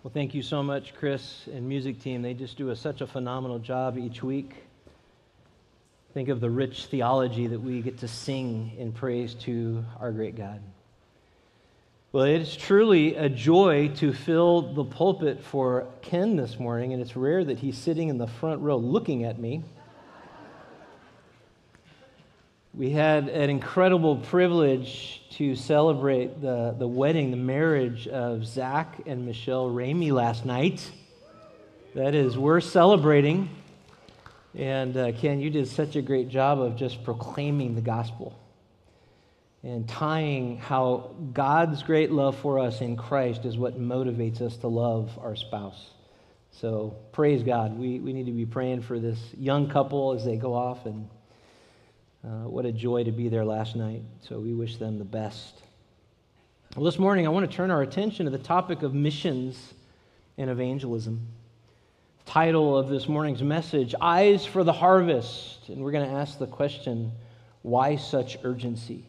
Well, thank you so much, Chris and music team. They just do such a phenomenal job each week. Think of the rich theology that we get to sing in praise to our great God. Well, it is truly a joy to fill the pulpit for Ken this morning, and it's rare that he's sitting in the front row looking at me. We had an incredible privilege to celebrate the wedding, the marriage of Zach and Michelle Ramey last night. That is, we're celebrating. And Ken, you did such a great job of just proclaiming the gospel and tying how God's great love for us in Christ is what motivates us to love our spouse. So praise God. We need to be praying for this young couple as they go off, and what a joy to be there last night. So we wish them the best. Well, this morning I want to turn our attention to the topic of missions and evangelism. Title of this morning's message, Eyes for the Harvest. And we're going to ask the question, why such urgency?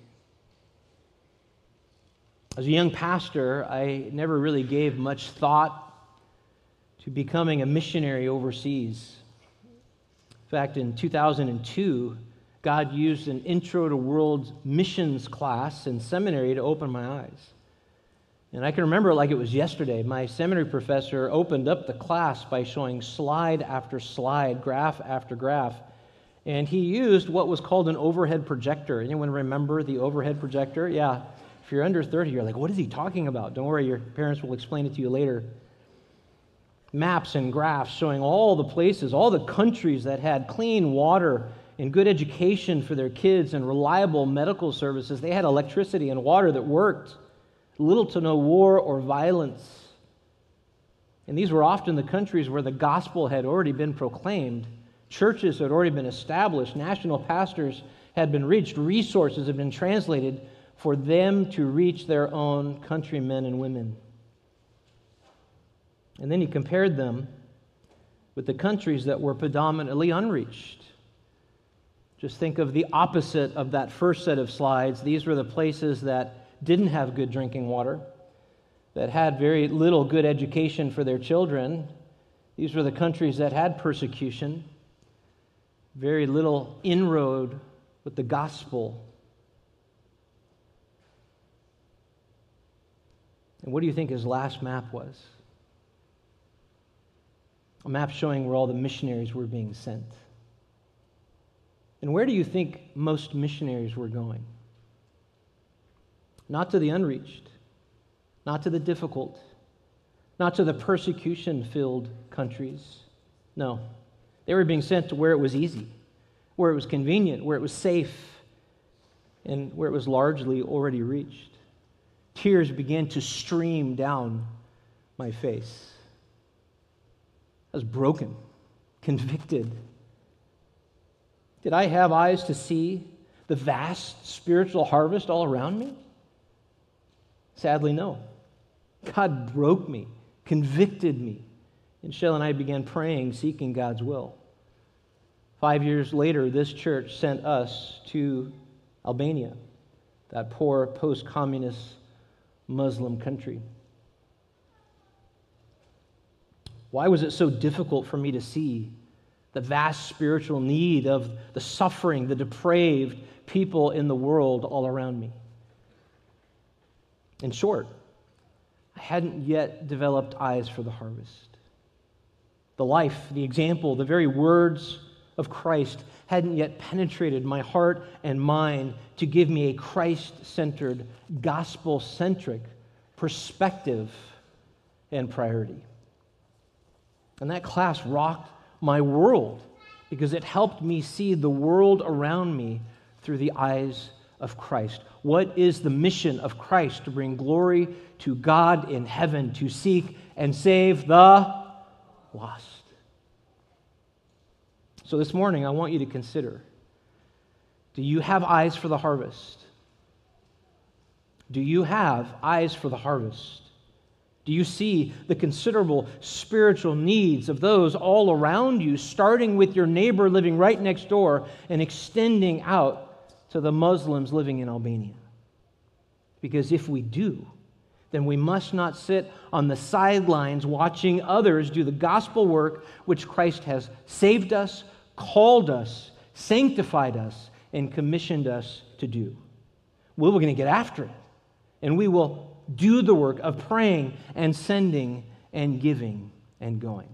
As a young pastor, I never really gave much thought to becoming a missionary overseas. In fact, in 2002, God used an Intro to World Missions class in seminary to open my eyes. And I can remember it like it was yesterday. My seminary professor opened up the class by showing slide after slide, graph after graph. And he used what was called an overhead projector. Anyone remember the overhead projector? Yeah. If you're under 30, you're like, what is he talking about? Don't worry, your parents will explain it to you later. Maps and graphs showing all the places, all the countries that had clean water and good education for their kids and reliable medical services. They had electricity and water that worked. Little to no war or violence. And these were often the countries where the gospel had already been proclaimed. Churches had already been established. National pastors had been reached. Resources had been translated for them to reach their own countrymen and women. And then he compared them with the countries that were predominantly unreached. Just think of the opposite of that first set of slides. These were the places that didn't have good drinking water, that had very little good education for their children. These were the countries that had persecution, very little inroad with the gospel. And what do you think his last map was? A map showing where all the missionaries were being sent. And where do you think most missionaries were going? Not to the unreached, not to the difficult, not to the persecution-filled countries. No, they were being sent to where it was easy, where it was convenient, where it was safe, and where it was largely already reached. Tears began to stream down my face. I was broken, convicted. Did I have eyes to see the vast spiritual harvest all around me? Sadly, no. God broke me, convicted me. And Shell and I began praying, seeking God's will. 5 years later, this church sent us to Albania, that poor post-communist Muslim country. Why was it so difficult for me to see the vast spiritual need of the suffering, the depraved people in the world all around me? In short, I hadn't yet developed eyes for the harvest. The life, the example, the very words of Christ hadn't yet penetrated my heart and mind to give me a Christ-centered, gospel-centric perspective and priority. And that class rocked my world because it helped me see the world around me through the eyes of Christ. What is the mission of Christ? To bring glory to God in heaven, to seek and save the lost. So this morning, I want you to consider, do you have eyes for the harvest? Do you have eyes for the harvest? Do you see the considerable spiritual needs of those all around you, starting with your neighbor living right next door and extending out to the Muslims living in Albania? Because if we do, then we must not sit on the sidelines watching others do the gospel work which Christ has saved us, called us, sanctified us, and commissioned us to do. We're going to get after it, and we will do the work of praying and sending and giving and going.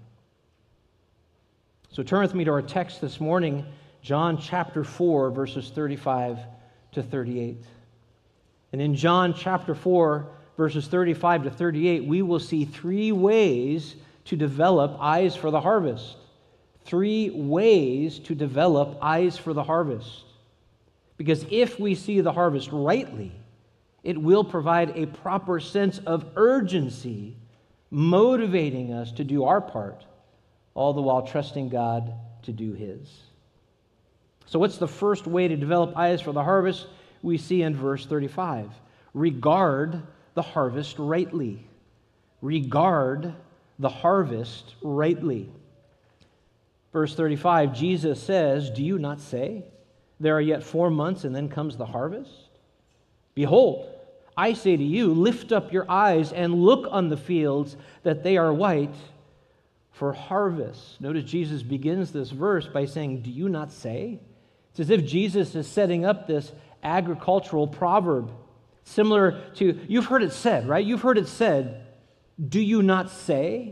So turn with me to our text this morning, John chapter 4, verses 35 to 38. And in John chapter 4, verses 35 to 38, we will see 3 ways to develop eyes for the harvest. 3 ways to develop eyes for the harvest. Because if we see the harvest rightly, it will provide a proper sense of urgency, motivating us to do our part, all the while trusting God to do His. So what's the first way to develop eyes for the harvest? We see in verse 35. Regard the harvest rightly. Regard the harvest rightly. Verse 35, Jesus says, "Do you not say, there are yet 4 months and then comes the harvest? Behold, I say to you, lift up your eyes and look on the fields, that they are white for harvest." Notice Jesus begins this verse by saying, "Do you not say?" It's as if Jesus is setting up this agricultural proverb, similar to, you've heard it said, right? You've heard it said, "Do you not say?"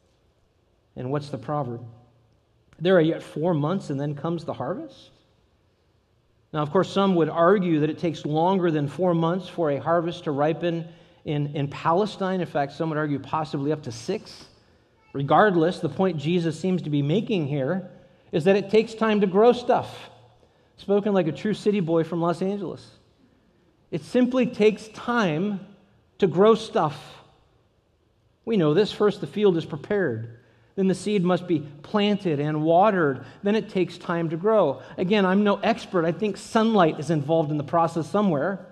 And what's the proverb? There are yet 4 months and then comes the harvest. Now, of course, some would argue that it takes longer than 4 months for a harvest to ripen in Palestine. In fact, some would argue possibly up to 6. Regardless, the point Jesus seems to be making here is that it takes time to grow stuff. Spoken like a true city boy from Los Angeles. It simply takes time to grow stuff. We know this. First, the field is prepared. Then the seed must be planted and watered. Then it takes time to grow. Again, I'm no expert. I think sunlight is involved in the process somewhere.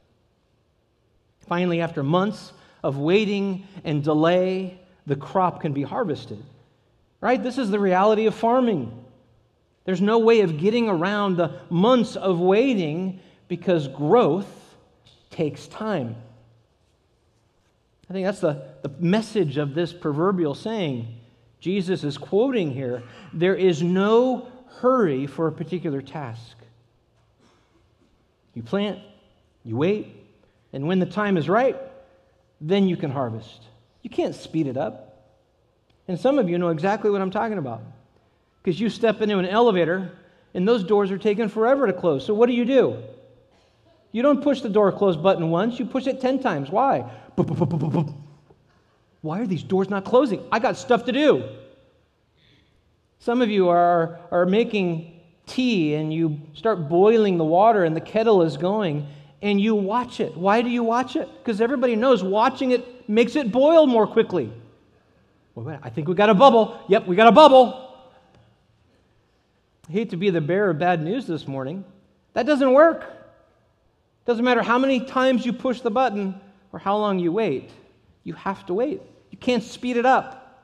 Finally, after months of waiting and delay, the crop can be harvested. Right? This is the reality of farming. There's no way of getting around the months of waiting because growth takes time. I think that's the message of this proverbial saying Jesus is quoting here. There is no hurry for a particular task. You plant, you wait, and when the time is right, then you can harvest. You can't speed it up. And some of you know exactly what I'm talking about. Because you step into an elevator, and those doors are taking forever to close. So what do? You don't push the door close button once, you push it 10 times. Why? Why are these doors not closing? I got stuff to do. Some of you are making tea, and you start boiling the water, and the kettle is going, and you watch it. Why do you watch it? Because everybody knows watching it makes it boil more quickly. Well, I think we got a bubble. Yep, we got a bubble. I hate to be the bearer of bad news this morning. That doesn't work. Doesn't matter how many times you push the button or how long you wait. You have to wait. You can't speed it up.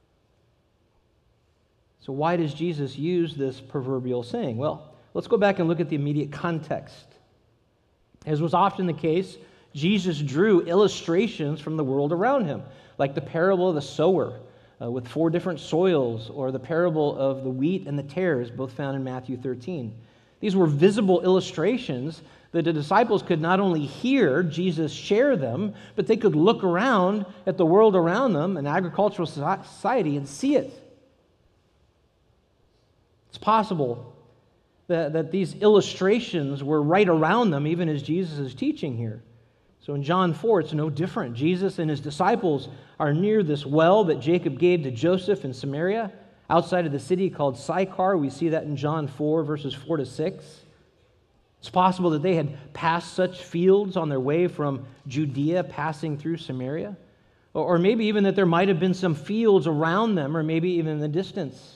So why does Jesus use this proverbial saying? Well, let's go back and look at the immediate context. As was often the case, Jesus drew illustrations from the world around him, like the parable of the sower, with 4 different soils, or the parable of the wheat and the tares, both found in Matthew 13. These were visible illustrations that the disciples could not only hear Jesus share them, but they could look around at the world around them, an agricultural society, and see it. It's possible that these illustrations were right around them, even as Jesus is teaching here. So in John 4, it's no different. Jesus and his disciples are near this well that Jacob gave to Joseph in Samaria, outside of the city called Sychar. We see that in John 4, verses 4 to 6. It's possible that they had passed such fields on their way from Judea, passing through Samaria. Or maybe even that there might have been some fields around them, or maybe even in the distance.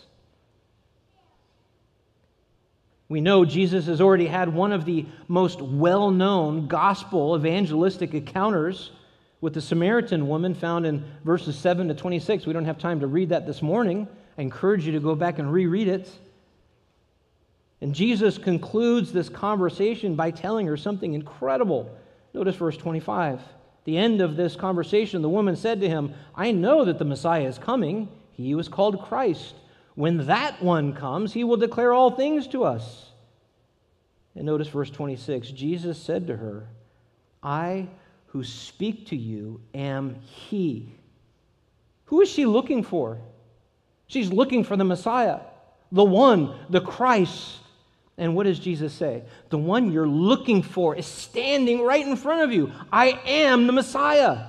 We know Jesus has already had one of the most well-known gospel evangelistic encounters with the Samaritan woman found in verses 7 to 26. We don't have time to read that this morning. I encourage you to go back and reread it. And Jesus concludes this conversation by telling her something incredible. Notice verse 25. the end of this conversation, the woman said to him, I know that the Messiah is coming. He was called Christ. When that one comes, he will declare all things to us. And notice verse 26. Jesus said to her, I who speak to you am he. Who is she looking for? She's looking for the Messiah, the one, the Christ. And what does Jesus say? The one you're looking for is standing right in front of you. I am the Messiah.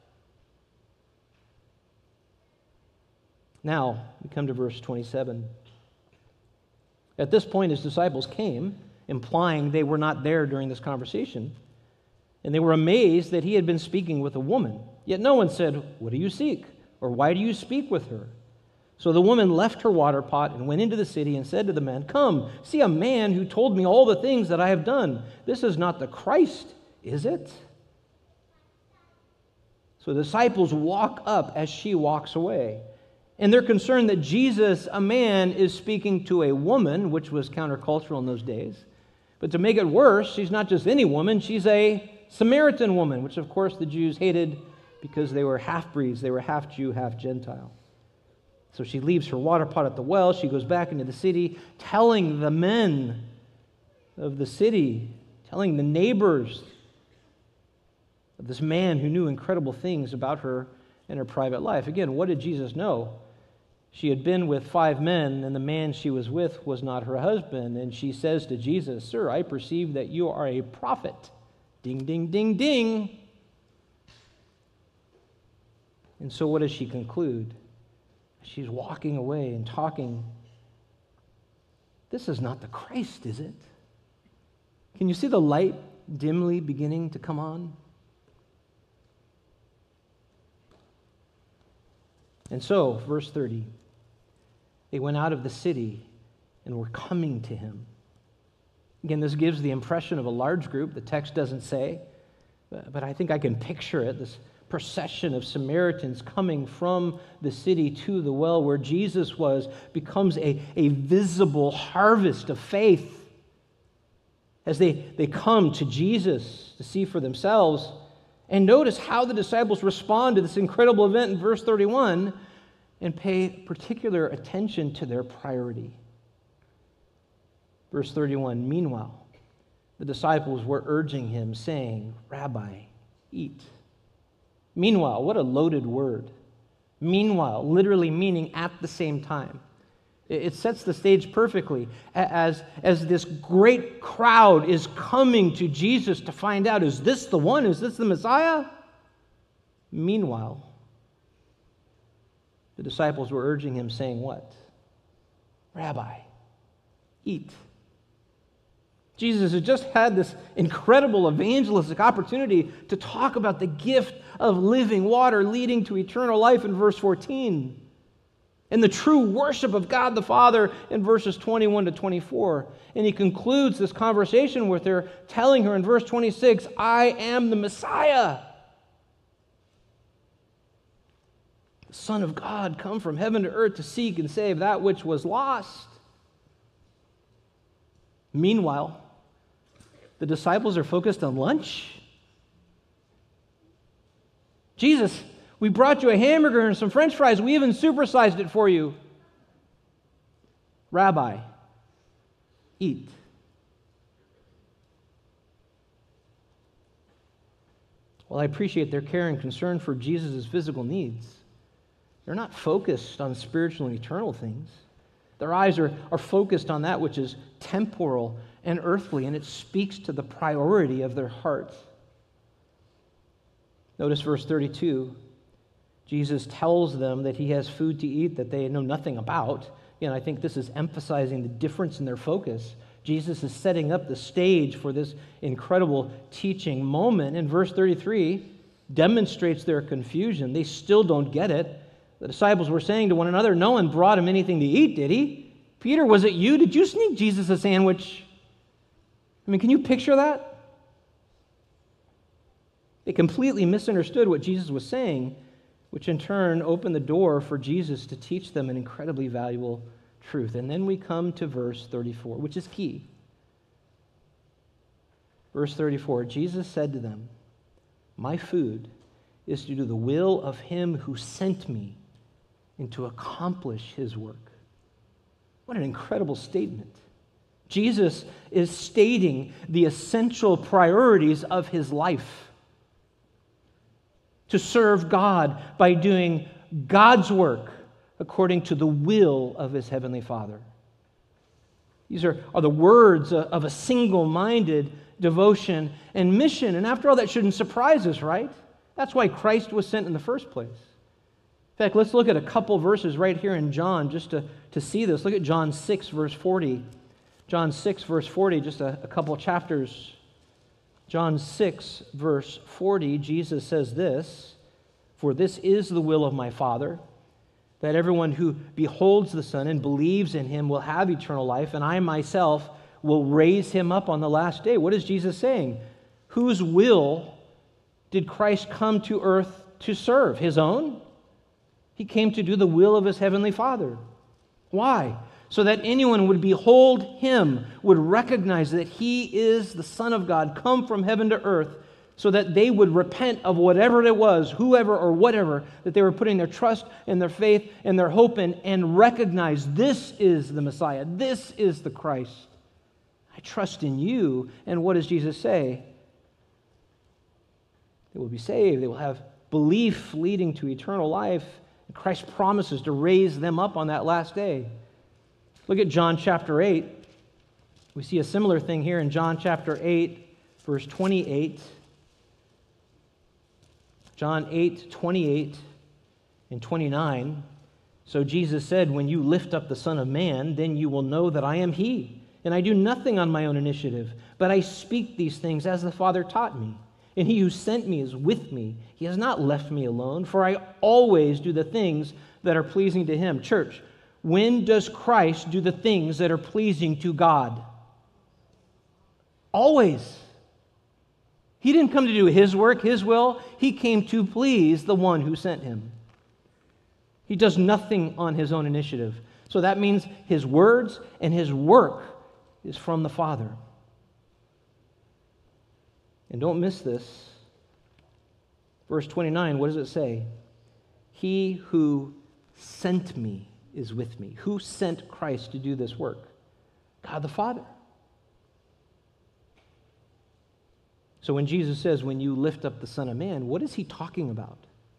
Now, we come to verse 27. At this point, his disciples came, implying they were not there during this conversation, and they were amazed that he had been speaking with a woman. Yet no one said, what do you seek? Or why do you speak with her? So the woman left her water pot and went into the city and said to the men, come, see a man who told me all the things that I have done. This is not the Christ, is it? So the disciples walk up as she walks away. And they're concerned that Jesus, a man, is speaking to a woman, which was countercultural in those days. But to make it worse, she's not just any woman, she's a Samaritan woman, which of course the Jews hated because they were half-breeds. They were half Jew, half Gentile. So she leaves her water pot at the well. She goes back into the city, telling the men of the city, telling the neighbors of this man who knew incredible things about her and her private life. Again, what did Jesus know? She had been with 5 men, and the man she was with was not her husband. And she says to Jesus, Sir, I perceive that you are a prophet. Ding, ding, ding, ding. And so what does she conclude? She's walking away and talking. This is not the Christ, is it? Can you see the light dimly beginning to come on? And so, verse 30, they went out of the city and were coming to him. Again, this gives the impression of a large group. The text doesn't say, but I think I can picture it, this procession of Samaritans coming from the city to the well where Jesus was becomes a visible harvest of faith as they come to Jesus to see for themselves. And notice how the disciples respond to this incredible event in verse 31 and pay particular attention to their priority. Verse 31, meanwhile, the disciples were urging him, saying, Rabbi, eat. Meanwhile, what a loaded word. Meanwhile, literally meaning at the same time. It sets the stage perfectly as this great crowd is coming to Jesus to find out, is this the one? Is this the Messiah? Meanwhile, the disciples were urging him, saying what? Rabbi, eat. Jesus has just had this incredible evangelistic opportunity to talk about the gift of living water leading to eternal life in verse 14. And the true worship of God the Father in verses 21 to 24. And he concludes this conversation with her, telling her in verse 26, I am the Messiah, the Son of God, come from heaven to earth to seek and save that which was lost. Meanwhile, the disciples are focused on lunch. Jesus, we brought you a hamburger and some French fries. We even supersized it for you. Rabbi, eat. Well, I appreciate their care and concern for Jesus' physical needs. They're not focused on spiritual and eternal things. Their eyes are focused on that which is temporal and earthly, and it speaks to the priority of their hearts. Notice verse 32. Jesus tells them that he has food to eat that they know nothing about. Again, I think this is emphasizing the difference in their focus. Jesus is setting up the stage for this incredible teaching moment. And verse 33 demonstrates their confusion. They still don't get it. The disciples were saying to one another, no one brought him anything to eat, did he? Peter, was it you? Did you sneak Jesus a sandwich? I mean, can you picture that? They completely misunderstood what Jesus was saying, which in turn opened the door for Jesus to teach them an incredibly valuable truth. And then we come to verse 34, which is key. Verse 34, Jesus said to them, My food is to do the will of him who sent me and to accomplish his work. What an incredible statement. Jesus is stating the essential priorities of his life. To serve God by doing God's work according to the will of his heavenly Father. These are the words of a single-minded devotion and mission. And after all, that shouldn't surprise us, right? That's why Christ was sent in the first place. In fact, let's look at a couple verses right here in John just to see this. Look at John 6, verse 40. John 6, verse 40, just a couple chapters. John 6, verse 40, Jesus says this, "For this is the will of my Father, that everyone who beholds the Son and believes in him will have eternal life, and I myself will raise him up on the last day." What is Jesus saying? Whose will did Christ come to earth to serve? His own? He came to do the will of his heavenly Father. Why? So that anyone would behold him, would recognize that he is the Son of God, come from heaven to earth, so that they would repent of whatever it was, whoever or whatever, that they were putting their trust and their faith and their hope in, and recognize this is the Messiah, this is the Christ. I trust in you. And what does Jesus say? They will be saved. They will have belief leading to eternal life. And Christ promises to raise them up on that last day. Look at John chapter 8. We see a similar thing here in John chapter 8, verse 28. John 8, 28 and 29. "So Jesus said, 'When you lift up the Son of Man, then you will know that I am he. And I do nothing on my own initiative, but I speak these things as the Father taught me. And he who sent me is with me. He has not left me alone, for I always do the things that are pleasing to him.'" Church, when does Christ do the things that are pleasing to God? Always. He didn't come to do his work, his will. He came to please the one who sent him. He does nothing on his own initiative. So that means his words and his work is from the Father. And don't miss this. Verse 29, what does it say? "He who sent me is with me." Who sent Christ to do this work? God the Father. So when Jesus says, "When you lift up the Son of Man," what is he talking about?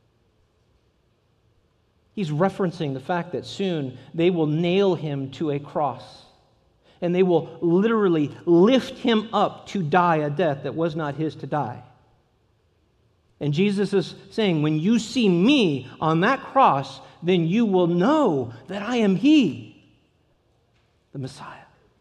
He's referencing the fact that soon they will nail him to a cross. And they will literally lift him up to die a death that was not his to die. And Jesus is saying, when you see me on that cross, then you will know that I am he, the Messiah.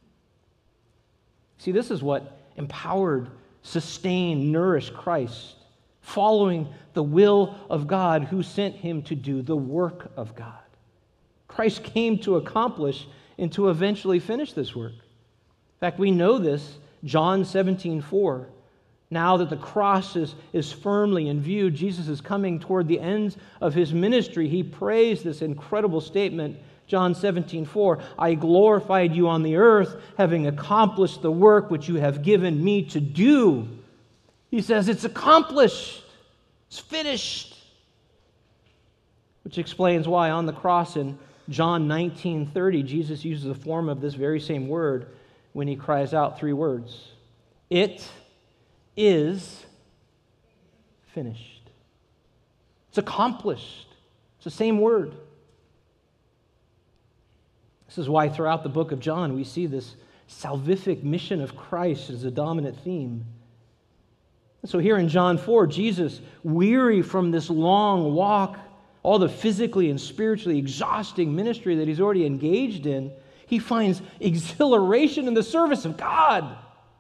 See, this is what empowered, sustained, nourished Christ, following the will of God who sent him to do the work of God. Christ came to accomplish and to eventually finish this work. In fact, we know this, John 17:4. Now that the cross is firmly in view, Jesus is coming toward the ends of his ministry. He prays this incredible statement, John 17:4, "I glorified you on the earth, having accomplished the work which you have given me to do." He says, it's accomplished. It's finished. Which explains why on the cross in John 19:30, Jesus uses the form of this very same word when he cries out three words. It is finished. It's accomplished. It's the same word. This is why throughout the book of John we see this salvific mission of Christ as a dominant theme. And so here in John 4, Jesus, weary from this long walk, all the physically and spiritually exhausting ministry that he's already engaged in, he finds exhilaration in the service of God.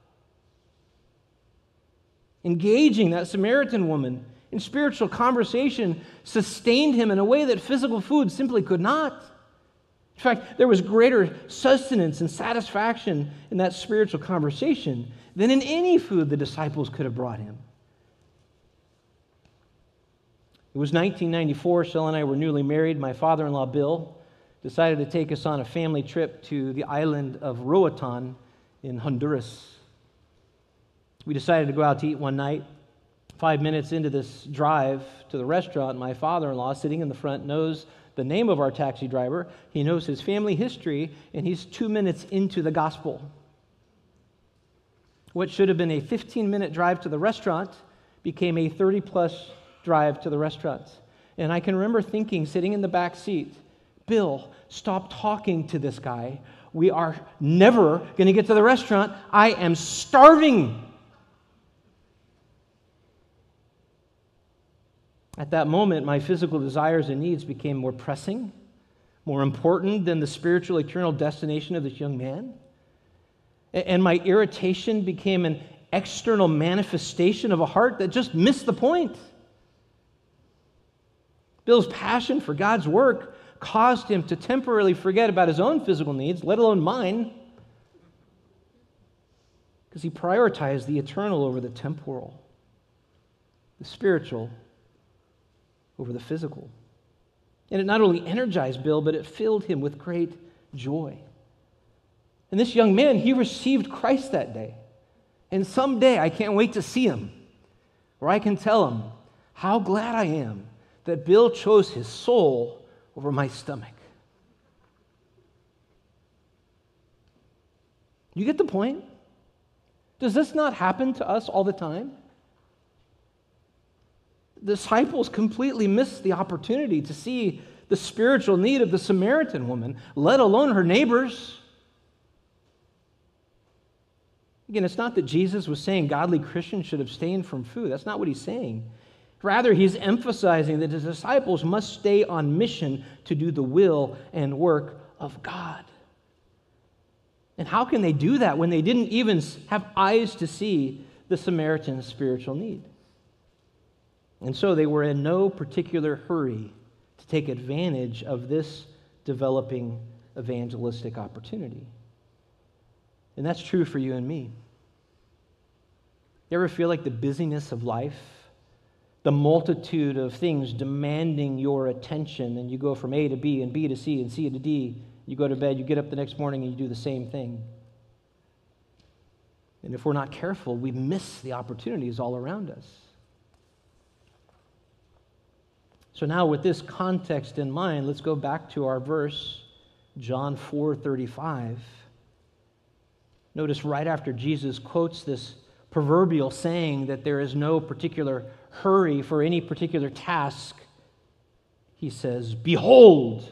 Engaging that Samaritan woman in spiritual conversation sustained him in a way that physical food simply could not. In fact, there was greater sustenance and satisfaction in that spiritual conversation than in any food the disciples could have brought him. It was 1994. Shell and I were newly married. My father-in-law, Bill, decided to take us on a family trip to the island of Roatan in Honduras. We decided to go out to eat one night. 5 minutes into this drive to the restaurant, my father-in-law, sitting in the front, knows the name of our taxi driver. He knows his family history, and he's 2 minutes into the gospel. What should have been a 15-minute drive to the restaurant became a 30-plus drive to the restaurant. And I can remember thinking, sitting in the back seat, Bill, stop talking to this guy. We are never going to get to the restaurant. I am starving. At that moment, my physical desires and needs became more pressing, more important than the spiritual eternal destination of this young man. And my irritation became an external manifestation of a heart that just missed the point. Bill's passion for God's work caused him to temporarily forget about his own physical needs, let alone mine, because he prioritized the eternal over the temporal, the spiritual over the physical. And it not only energized Bill, but it filled him with great joy. And this young man, he received Christ that day. And someday, I can't wait to see him, where I can tell him how glad I am that Bill chose his soul over my stomach. You get the point? Does this not happen to us all the time? The disciples completely missed the opportunity to see the spiritual need of the Samaritan woman, let alone her neighbors. Again, it's not that Jesus was saying godly Christians should abstain from food. That's not what he's saying. Rather, he's emphasizing that his disciples must stay on mission to do the will and work of God. And how can they do that when they didn't even have eyes to see the Samaritan's spiritual need? And so they were in no particular hurry to take advantage of this developing evangelistic opportunity. And that's true for you and me. You ever feel like the busyness of life, the multitude of things demanding your attention, and you go from A to B and B to C and C to D, you go to bed, you get up the next morning and you do the same thing. And if we're not careful, we miss the opportunities all around us. So now with this context in mind, let's go back to our verse, John 4:35. Notice right after Jesus quotes this proverbial saying that there is no particular hurry for any particular task, he says, "Behold,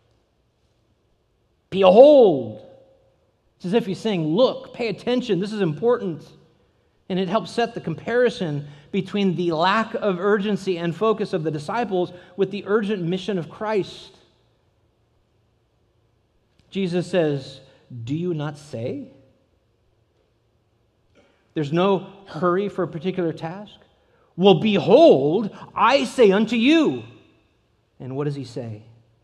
behold." It's as if he's saying, look, pay attention, this is important. And it helps set the comparison between the lack of urgency and focus of the disciples with the urgent mission of Christ. Jesus says, "Do you not say?" There's no hurry for a particular task. "Well, behold, I say unto you." And what does he say?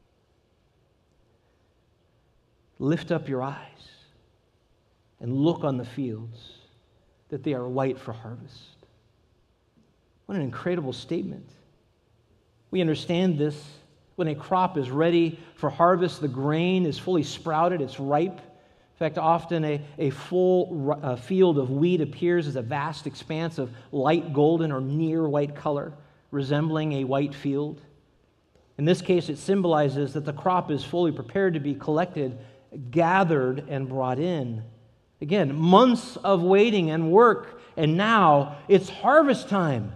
"Lift up your eyes and look on the fields, that they are white for harvest." What an incredible statement. We understand this. When a crop is ready for harvest, the grain is fully sprouted, it's ripe. In fact, often a full field of wheat appears as a vast expanse of light golden or near white color, resembling a white field. In this case, it symbolizes that the crop is fully prepared to be collected, gathered, and brought in. Again, months of waiting and work, and now it's harvest time.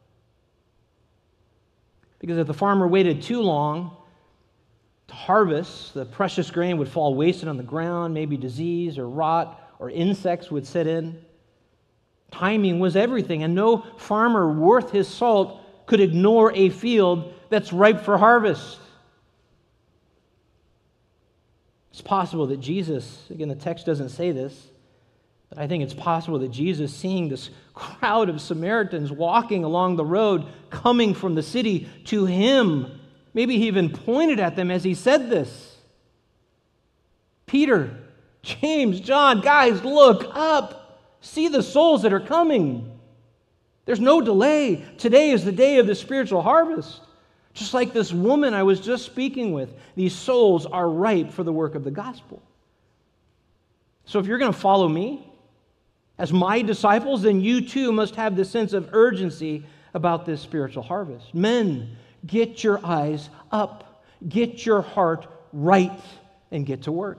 Because if the farmer waited too long to harvest, the precious grain would fall wasted on the ground, maybe disease or rot or insects would set in. Timing was everything, and no farmer worth his salt could ignore a field that's ripe for harvest. It's possible that Jesus, again, the text doesn't say this, but I think it's possible that Jesus, seeing this crowd of Samaritans walking along the road, coming from the city to him, maybe he even pointed at them as he said this. Peter, James, John, guys, look up. See the souls that are coming. There's no delay. Today is the day of the spiritual harvest. Just like this woman I was just speaking with, these souls are ripe for the work of the gospel. So if you're going to follow me as my disciples, then you too must have this sense of urgency about this spiritual harvest. Men, get your eyes up, get your heart right, and get to work.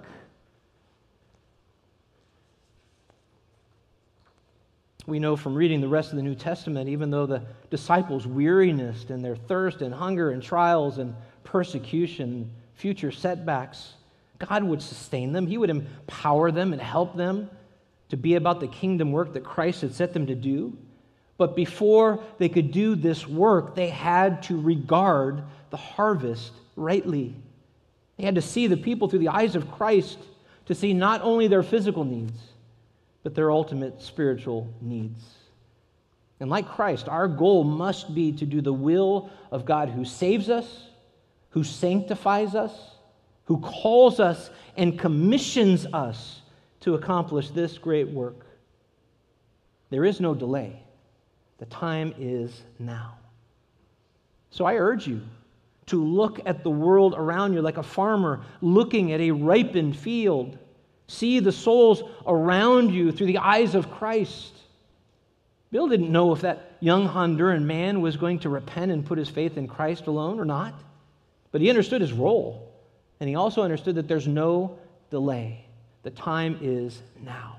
We know from reading the rest of the New Testament, even though the disciples' weariness and their thirst and hunger and trials and persecution, future setbacks, God would sustain them. He would empower them and help them to be about the kingdom work that Christ had set them to do. But before they could do this work, they had to regard the harvest rightly. They had to see the people through the eyes of Christ, to see not only their physical needs, but their ultimate spiritual needs. And like Christ, our goal must be to do the will of God who saves us, who sanctifies us, who calls us and commissions us to accomplish this great work. There is no delay. The time is now. So I urge you to look at the world around you like a farmer looking at a ripened field. See the souls around you through the eyes of Christ. Bill didn't know if that young Honduran man was going to repent and put his faith in Christ alone or not, but he understood his role, and he also understood that there's no delay. The time is now.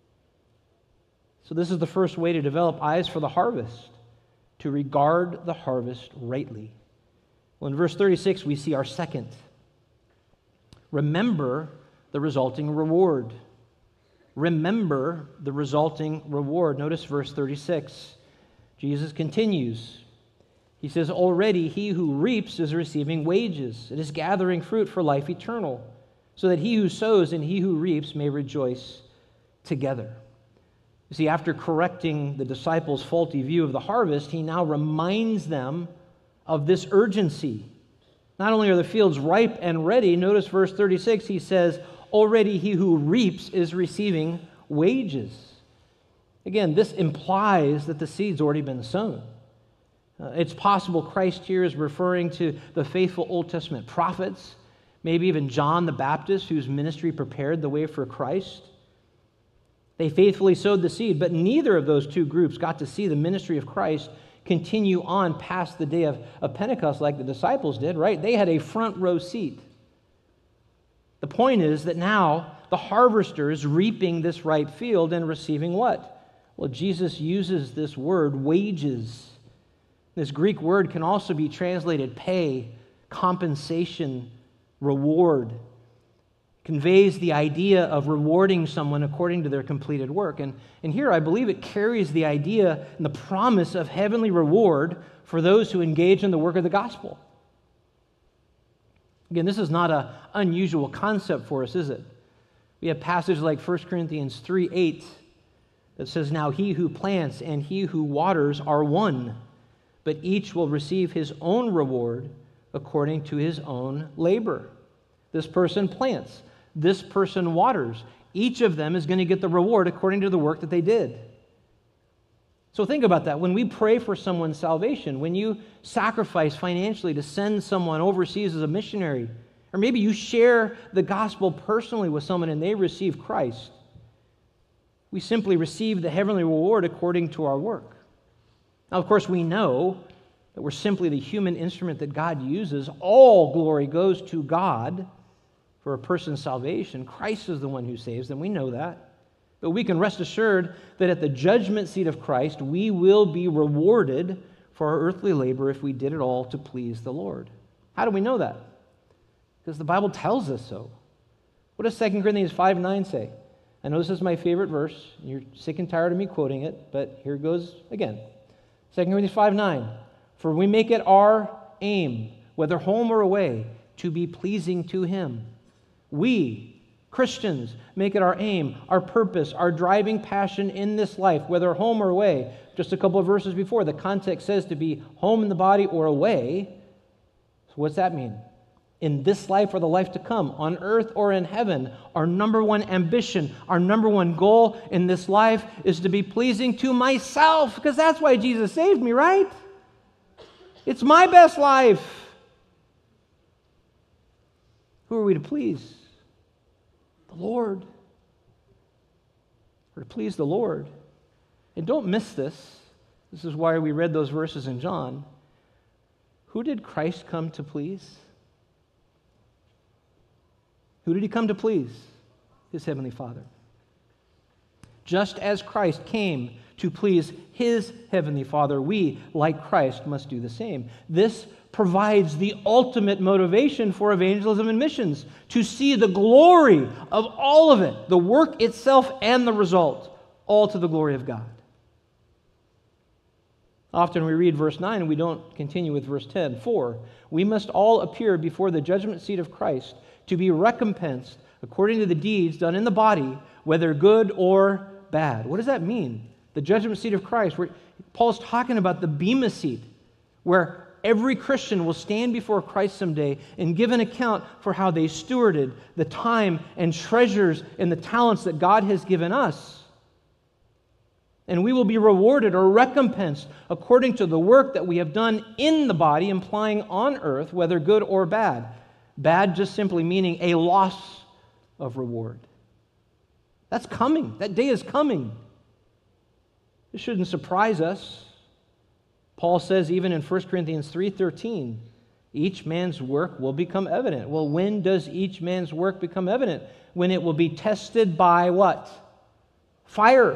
So this is the first way to develop eyes for the harvest, to regard the harvest rightly. Well, in verse 36, we see our second. Remember the resulting reward. Remember the resulting reward. Notice verse 36. Jesus continues. He says, already he who reaps is receiving wages. It is gathering fruit for life eternal, so that he who sows and he who reaps may rejoice together. You see, after correcting the disciples' faulty view of the harvest, he now reminds them of this urgency. Not only are the fields ripe and ready, notice verse 36, he says, already he who reaps is receiving wages. Again, this implies that the seed's already been sown. It's possible Christ here is referring to the faithful Old Testament prophets, maybe even John the Baptist, whose ministry prepared the way for Christ. They faithfully sowed the seed, but neither of those two groups got to see the ministry of Christ continue on past the day of Pentecost like the disciples did, right? They had a front row seat. The point is that now the harvester is reaping this ripe field and receiving what? Well, Jesus uses this word, wages. This Greek word can also be translated pay, compensation, reward. Conveys the idea of rewarding someone according to their completed work. And here I believe it carries the idea and the promise of heavenly reward for those who engage in the work of the gospel. Again, this is not an unusual concept for us, is it? We have passages like 1 Corinthians 3:8 that says, now he who plants and he who waters are one, but each will receive his own reward according to his own labor. This person plants. This person waters. Each of them is going to get the reward according to the work that they did. So think about that. When we pray for someone's salvation, when you sacrifice financially to send someone overseas as a missionary, or maybe you share the gospel personally with someone and they receive Christ, we simply receive the heavenly reward according to our work. Now, of course, we know that we're simply the human instrument that God uses. All glory goes to God for a person's salvation. Christ is the one who saves them. We know that. But we can rest assured that at the judgment seat of Christ, we will be rewarded for our earthly labor if we did it all to please the Lord. How do we know that? Because the Bible tells us so. What does 2 Corinthians 5:9 say? I know this is my favorite verse. You're sick and tired of me quoting it, but here it goes again. 2 Corinthians 5:9. For we make it our aim, whether home or away, to be pleasing to Him. We, Christians, make it our aim, our purpose, our driving passion in this life, whether home or away. Just a couple of verses before, the context says to be home in the body or away. So what's that mean? In this life or the life to come, on earth or in heaven, our number one ambition, our number one goal in this life is to be pleasing to myself, because that's why Jesus saved me, right? It's my best life. Who are we to please? The Lord. We're to please the Lord. And don't miss this. This is why we read those verses in John. Who did Christ come to please? Who did he come to please? His heavenly Father. Just as Christ came to please his heavenly Father, we, like Christ, must do the same. This provides the ultimate motivation for evangelism and missions, to see the glory of all of it, the work itself and the result, all to the glory of God. Often we read verse 9 and we don't continue with verse 10. For we must all appear before the judgment seat of Christ to be recompensed according to the deeds done in the body, whether good or bad. What does that mean? The judgment seat of Christ, where Paul's talking about the bema seat, where every Christian will stand before Christ someday and give an account for how they stewarded the time and treasures and the talents that God has given us. And we will be rewarded or recompensed according to the work that we have done in the body, implying on earth, whether good or bad. Bad just simply meaning a loss of reward. That's coming. That day is coming. This shouldn't surprise us. Paul says even in 1 Corinthians 3:13, each man's work will become evident. Well, when does each man's work become evident? When it will be tested by what? Fire.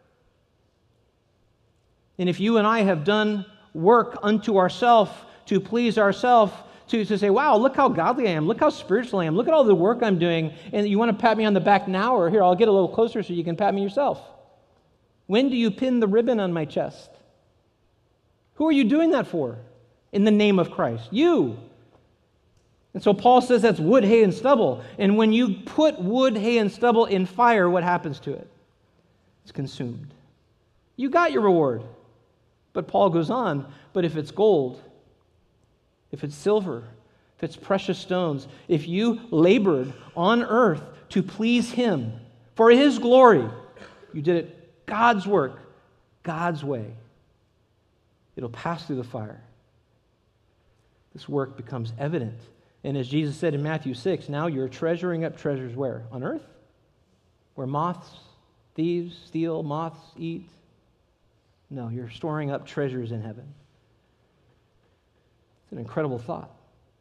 And if you and I have done work unto ourselves to please ourselves, to say, wow, look how godly I am, look how spiritual I am, look at all the work I'm doing, and you want to pat me on the back now, or here, I'll get a little closer so you can pat me yourself. When do you pin the ribbon on my chest? Who are you doing that for in the name of Christ? You. And so Paul says that's wood, hay, and stubble. And when you put wood, hay, and stubble in fire, what happens to it? It's consumed. You got your reward. But Paul goes on, but if it's gold, if it's silver, if it's precious stones, if you labored on earth to please him for his glory, you did it God's work, God's way, it'll pass through the fire. This work becomes evident. And as Jesus said in Matthew 6, now you're treasuring up treasures where? On earth? Where moths, thieves steal, moths eat? No, you're storing up treasures in heaven. It's an incredible thought.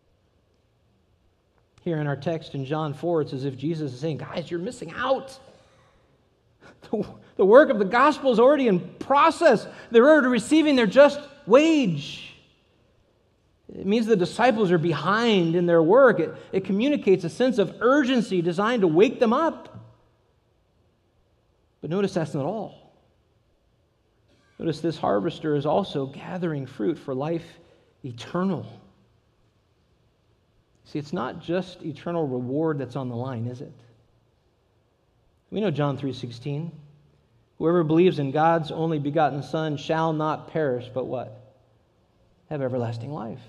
Here in our text in John 4, it's as if Jesus is saying, guys, you're missing out. The work of the gospel is already in process. They're already receiving their just wage. It means the disciples are behind in their work. It communicates a sense of urgency designed to wake them up. But notice that's not all. Notice this harvester is also gathering fruit for life eternal. See, it's not just eternal reward that's on the line, is it? We know John 3:16. Whoever believes in God's only begotten Son shall not perish, but what? Have everlasting life.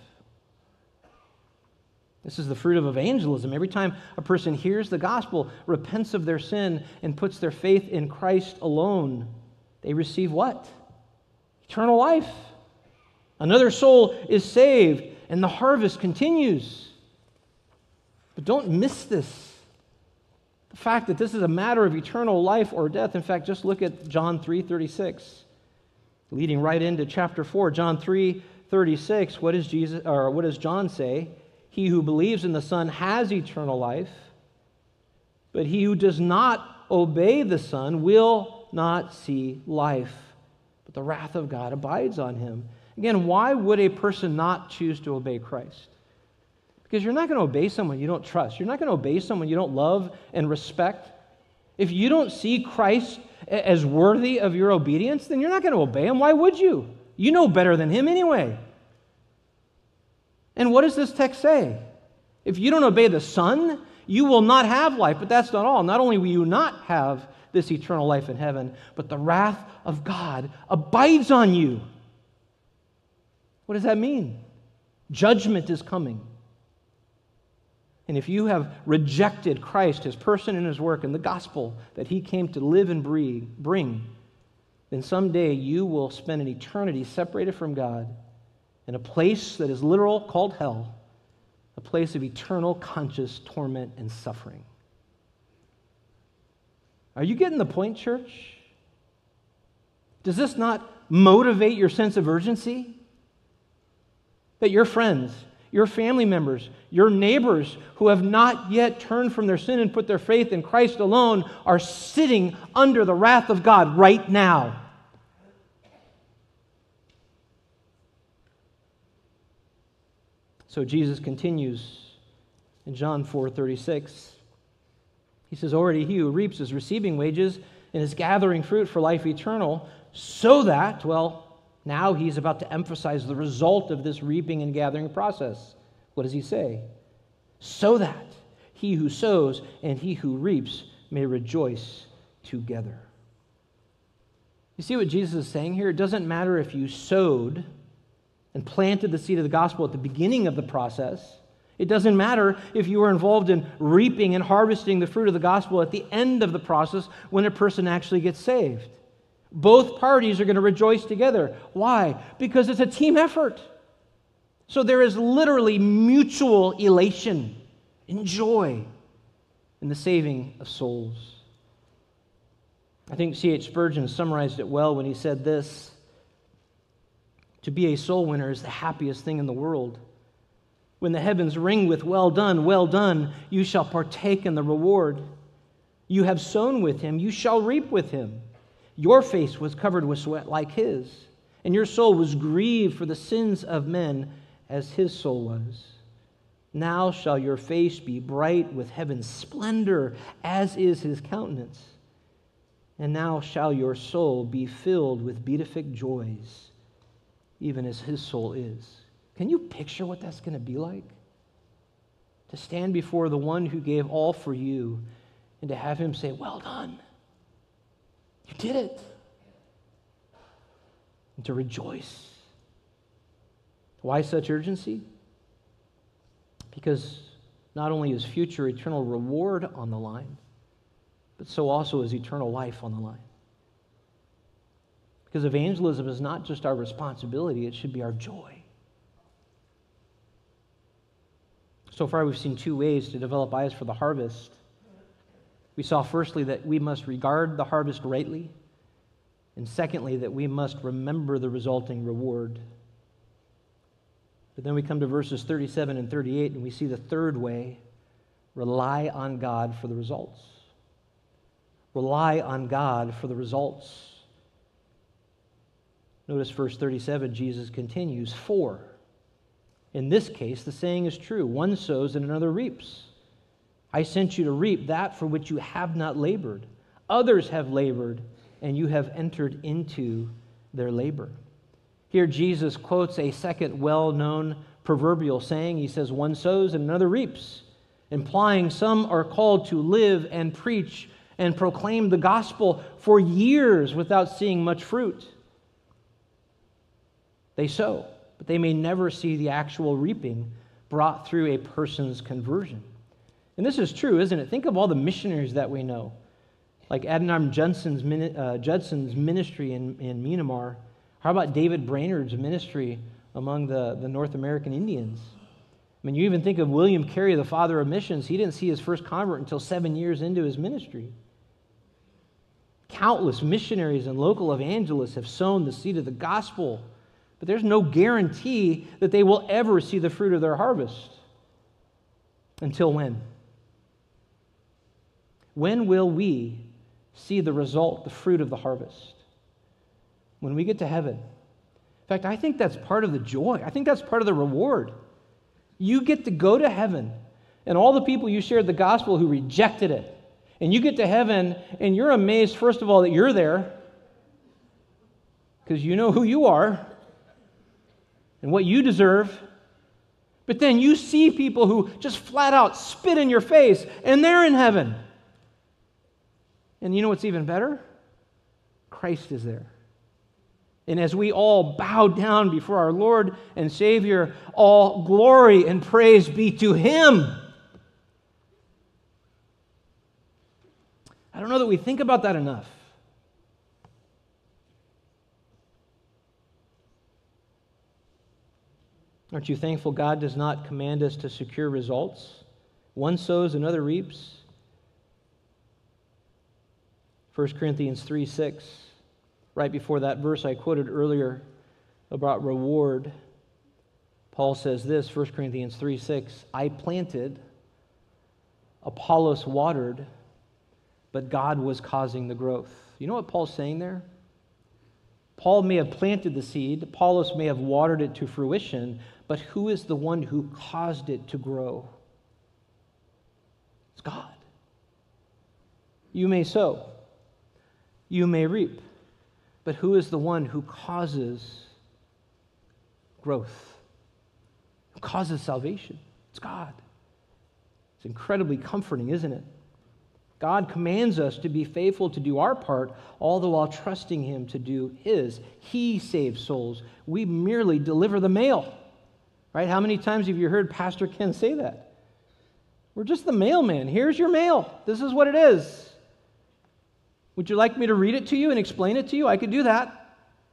This is the fruit of evangelism. Every time a person hears the gospel, repents of their sin, and puts their faith in Christ alone, they receive what? Eternal life. Another soul is saved, and the harvest continues. But don't miss this. The fact that this is a matter of eternal life or death. In fact, just look at John 3:36. Leading right into chapter 4, John 3:36, what does John say? He who believes in the Son has eternal life, but he who does not obey the Son will not see life, but the wrath of God abides on him. Again, why would a person not choose to obey Christ? Because you're not going to obey someone you don't trust. You're not going to obey someone you don't love and respect. If you don't see Christ as worthy of your obedience, then you're not going to obey him. Why would you? You know better than him anyway. And what does this text say? If you don't obey the Son, you will not have life. But that's not all. Not only will you not have this eternal life in heaven, but the wrath of God abides on you. What does that mean? Judgment is coming. And if you have rejected Christ, his person and his work, and the gospel that he came to live and bring, then someday you will spend an eternity separated from God in a place that is literal, called hell, a place of eternal conscious torment and suffering. Are you getting the point, church? Does this not motivate your sense of urgency? That your friends, your family members, your neighbors who have not yet turned from their sin and put their faith in Christ alone are sitting under the wrath of God right now. So Jesus continues in John 4:36. He says, already he who reaps is receiving wages and is gathering fruit for life eternal, so that, now he's about to emphasize the result of this reaping and gathering process. What does he say? So that he who sows and he who reaps may rejoice together. You see what Jesus is saying here? It doesn't matter if you sowed and planted the seed of the gospel at the beginning of the process. It doesn't matter if you were involved in reaping and harvesting the fruit of the gospel at the end of the process when a person actually gets saved. Both parties are going to rejoice together. Why? Because it's a team effort. So there is literally mutual elation and joy in the saving of souls. I think C.H. Spurgeon summarized it well when he said this: to be a soul winner is the happiest thing in the world. When the heavens ring with well done, you shall partake in the reward. You have sown with him, you shall reap with him. Your face was covered with sweat like his, and your soul was grieved for the sins of men as his soul was. Now shall your face be bright with heaven's splendor, as is his countenance. And now shall your soul be filled with beatific joys, even as his soul is. Can you picture what that's going to be like? To stand before the one who gave all for you and to have him say, well done. You did it. And to rejoice. Why such urgency? Because not only is future eternal reward on the line, but so also is eternal life on the line. Because evangelism is not just our responsibility, it should be our joy. So far, we've seen two ways to develop eyes for the harvest. We saw firstly that we must regard the harvest rightly, and secondly, that we must remember the resulting reward. But then we come to verses 37 and 38, and we see the third way: rely on God for the results. Rely on God for the results. Notice verse 37, Jesus continues, for in this case, the saying is true, one sows and another reaps. I sent you to reap that for which you have not labored. Others have labored, and you have entered into their labor. Here Jesus quotes a second well-known proverbial saying. He says, one sows and another reaps, implying some are called to live and preach and proclaim the gospel for years without seeing much fruit. They sow, but they may never see the actual reaping brought through a person's conversion. And this is true, isn't it? Think of all the missionaries that we know, like Adoniram Judson's ministry in Myanmar. How about David Brainerd's ministry among the North American Indians? I mean, you even think of William Carey, the father of missions. He didn't see his first convert until 7 years into his ministry. Countless missionaries and local evangelists have sown the seed of the gospel, but there's no guarantee that they will ever see the fruit of their harvest. Until when? When will we see the result, the fruit of the harvest? When we get to heaven. In fact, I think that's part of the joy. I think that's part of the reward. You get to go to heaven, and all the people you shared the gospel who rejected it, and you get to heaven, and you're amazed, first of all, that you're there, because you know who you are and what you deserve. But then you see people who just flat out spit in your face, and they're in heaven. And you know what's even better? Christ is there. And as we all bow down before our Lord and Savior, all glory and praise be to Him. I don't know that we think about that enough. Aren't you thankful God does not command us to secure results? One sows, another reaps. 1 Corinthians 3:6. right before that verse I quoted earlier about reward, Paul says this, 1 Corinthians 3:6, I planted, Apollos watered, but God was causing the growth. You know what Paul's saying there? Paul may have planted the seed, Apollos may have watered it to fruition, but who is the one who caused it to grow? It's God. You may sow, you may reap, but who is the one who causes growth, who causes salvation? It's God. It's incredibly comforting, isn't it? God commands us to be faithful to do our part, all the while trusting Him to do His. He saves souls. We merely deliver the mail. Right? How many times have you heard Pastor Ken say that? We're just the mailman. Here's your mail. This is what it is. Would you like me to read it to you and explain it to you? I could do that.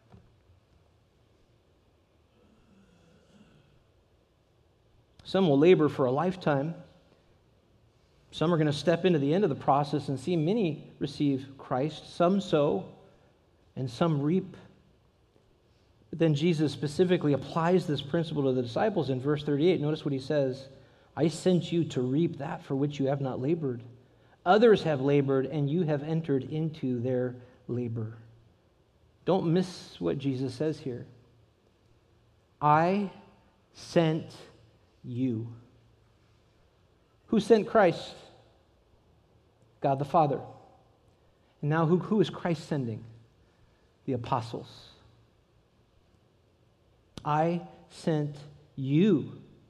Some will labor for a lifetime. Some are going to step into the end of the process and see many receive Christ. Some sow and some reap. But then Jesus specifically applies this principle to the disciples in verse 38. Notice what He says. I sent you to reap that for which you have not labored. Others have labored, and you have entered into their labor. Don't miss what Jesus says here. I sent you. Who sent Christ? God the Father. And now who is Christ sending? The apostles. I sent you.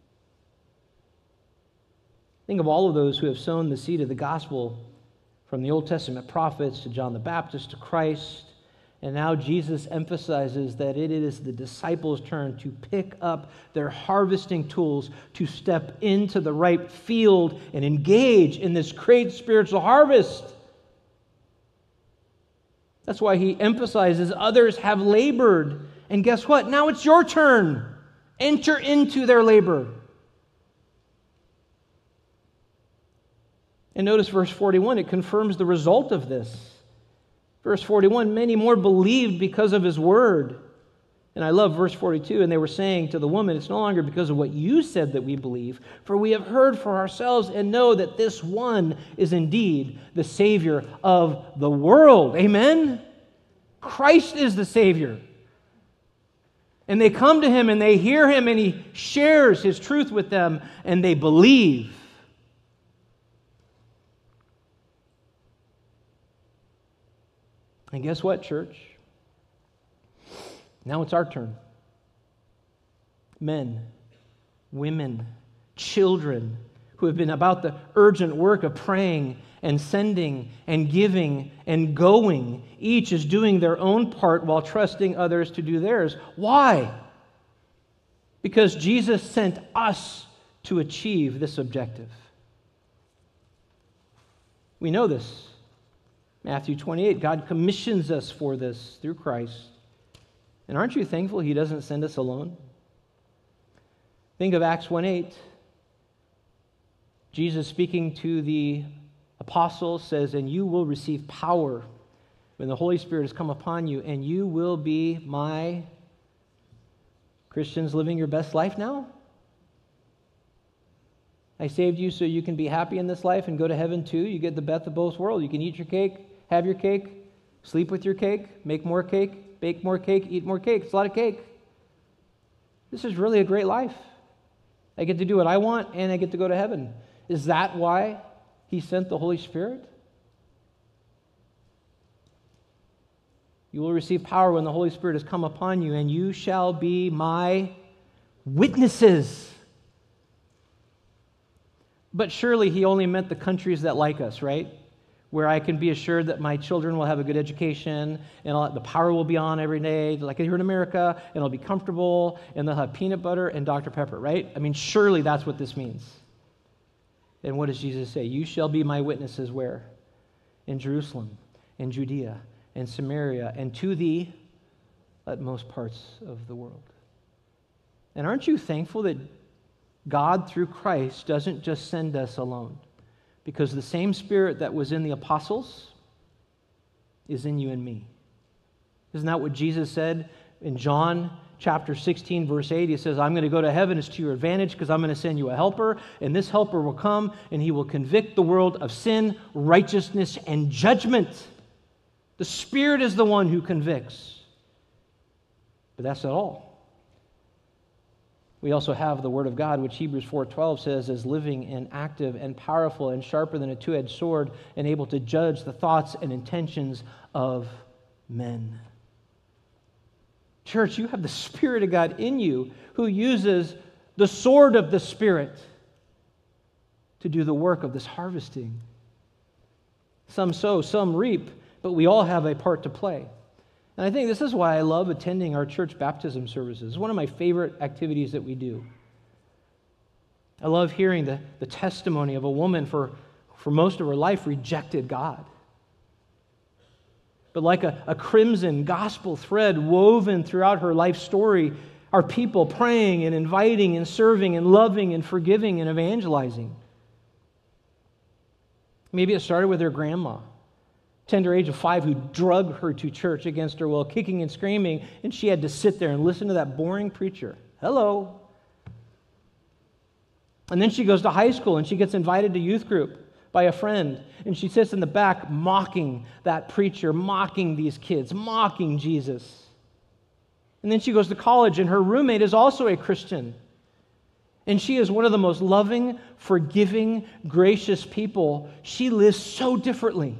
Think of all of those who have sown the seed of the gospel from the Old Testament prophets to John the Baptist to Christ. And now Jesus emphasizes that it is the disciples' turn to pick up their harvesting tools, to step into the ripe field and engage in this great spiritual harvest. That's why He emphasizes others have labored. And guess what? Now it's your turn. Enter into their labor. And notice verse 41, it confirms the result of this. Verse 41, many more believed because of His word. And I love verse 42, and they were saying to the woman, it's no longer because of what you said that we believe, for we have heard for ourselves and know that this one is indeed the Savior of the world. Amen? Christ is the Savior. And they come to Him and they hear Him and He shares His truth with them and they believe. And guess what, church? Now it's our turn. Men, women, children who have been about the urgent work of praying and sending and giving and going, each is doing their own part while trusting others to do theirs. Why? Because Jesus sent us to achieve this objective. We know this. Matthew 28, God commissions us for this through Christ. And aren't you thankful He doesn't send us alone? Think of Acts 1:8. Jesus speaking to the apostles says, and you will receive power when the Holy Spirit has come upon you, and you will be my Christians living your best life now? I saved you so you can be happy in this life and go to heaven too. You get the best of both worlds. You can eat your cake, have your cake, sleep with your cake, make more cake, bake more cake, eat more cake. It's a lot of cake. This is really a great life. I get to do what I want and I get to go to heaven. Is that why He sent the Holy Spirit? You will receive power when the Holy Spirit has come upon you, and you shall be my witnesses. But surely He only meant the countries that like us, right? Where I can be assured that my children will have a good education, and the power will be on every day, like here in America, and it'll be comfortable, and they'll have peanut butter and Dr. Pepper, right? I mean, surely that's what this means. And what does Jesus say? You shall be my witnesses where? In Jerusalem, in Judea, and Samaria, and to the utmost parts of the world. And aren't you thankful that God, through Christ, doesn't just send us alone? Because the same Spirit that was in the apostles is in you and me. Isn't that what Jesus said in John chapter 16, verse 8? He says, I'm going to go to heaven. It's to your advantage because I'm going to send you a helper, and this helper will come, and he will convict the world of sin, righteousness, and judgment. The Spirit is the one who convicts. But that's not all. We also have the Word of God, which Hebrews 4:12 says is living and active and powerful and sharper than a two-edged sword and able to judge the thoughts and intentions of men. Church, you have the Spirit of God in you who uses the sword of the Spirit to do the work of this harvesting. Some sow, some reap, but we all have a part to play. And I think this is why I love attending our church baptism services. It's one of my favorite activities that we do. I love hearing the testimony of a woman for most of her life rejected God. But like a crimson gospel thread woven throughout her life story are people praying and inviting and serving and loving and forgiving and evangelizing. Maybe it started with her grandma, tender age of 5, who drug her to church against her will, kicking and screaming, and she had to sit there and listen to that boring preacher. Hello. And then she goes to high school and she gets invited to youth group by a friend, and she sits in the back mocking that preacher, mocking these kids, mocking Jesus. And then she goes to college, and her roommate is also a Christian. And she is one of the most loving, forgiving, gracious people. She lives so differently.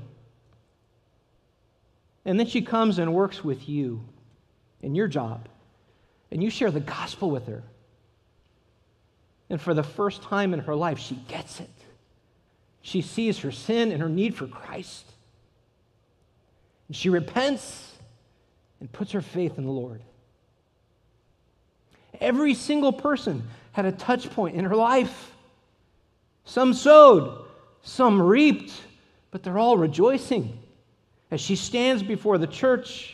And then she comes and works with you in your job, and you share the gospel with her. And for the first time in her life, she gets it. She sees her sin and her need for Christ. And she repents and puts her faith in the Lord. Every single person had a touch point in her life. Some sowed, some reaped, but they're all rejoicing as she stands before the church.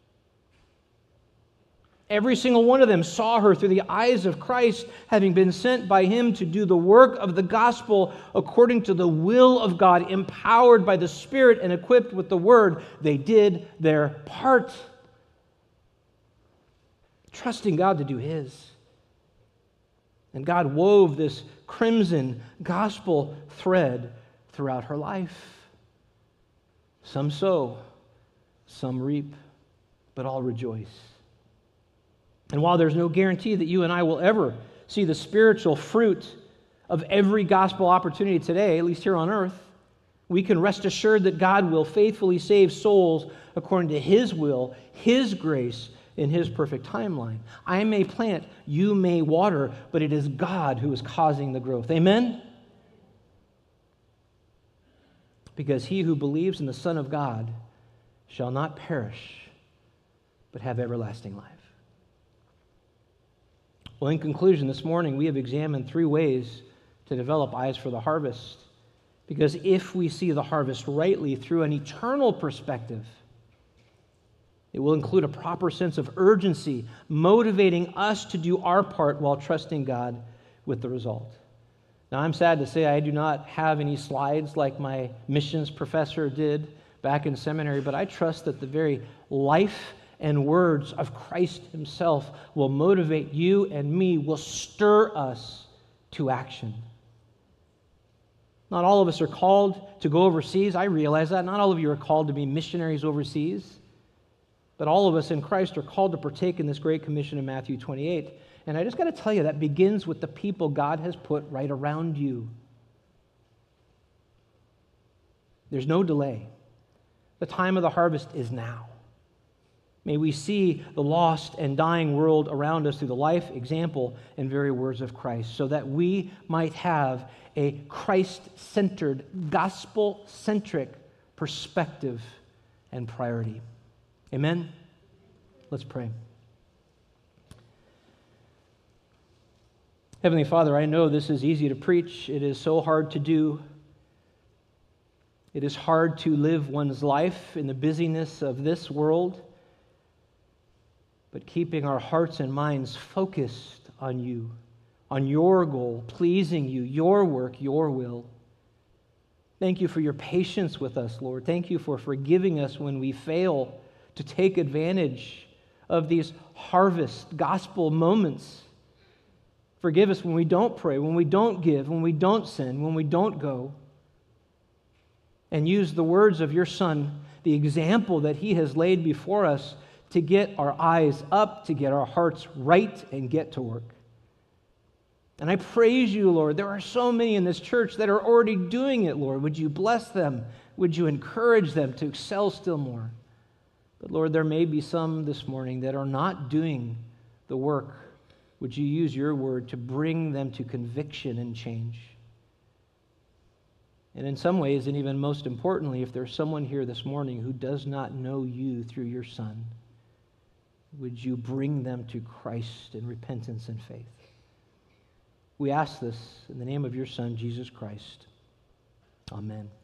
Every single one of them saw her through the eyes of Christ, having been sent by Him to do the work of the gospel according to the will of God, empowered by the Spirit and equipped with the Word. They did their part, trusting God to do His. And God wove this crimson gospel thread throughout her life. Some sow, some reap, but all rejoice. And while there's no guarantee that you and I will ever see the spiritual fruit of every gospel opportunity today, at least here on earth, we can rest assured that God will faithfully save souls according to His will, His grace, in His perfect timeline. I may plant, you may water, but it is God who is causing the growth. Amen? Because he who believes in the Son of God shall not perish, but have everlasting life. Well, in conclusion, this morning we have examined 3 ways to develop eyes for the harvest. Because if we see the harvest rightly through an eternal perspective, it will include a proper sense of urgency, motivating us to do our part while trusting God with the result. Now, I'm sad to say I do not have any slides like my missions professor did back in seminary, but I trust that the very life and words of Christ Himself will motivate you and me, will stir us to action. Not all of us are called to go overseas. I realize that. Not all of you are called to be missionaries overseas. But all of us in Christ are called to partake in this great commission in Matthew 28. And I just got to tell you, that begins with the people God has put right around you. There's no delay. The time of the harvest is now. May we see the lost and dying world around us through the life, example, and very words of Christ, so that we might have a Christ-centered, gospel-centric perspective and priority. Amen? Let's pray. Heavenly Father, I know this is easy to preach. It is so hard to do. It is hard to live one's life in the busyness of this world, but keeping our hearts and minds focused on you, on your goal, pleasing you, your work, your will. Thank you for your patience with us, Lord. Thank you for forgiving us when we fail to take advantage of these harvest gospel moments. Forgive us when we don't pray, when we don't give, when we don't sin, when we don't go. And use the words of your Son, the example that he has laid before us, to get our eyes up, to get our hearts right, and get to work. And I praise you, Lord. There are so many in this church that are already doing it, Lord. Would you bless them? Would you encourage them to excel still more? But Lord, there may be some this morning that are not doing the work. Would you use your word to bring them to conviction and change? And in some ways, and even most importantly, if there's someone here this morning who does not know you through your Son, would you bring them to Christ in repentance and faith? We ask this in the name of your Son, Jesus Christ. Amen.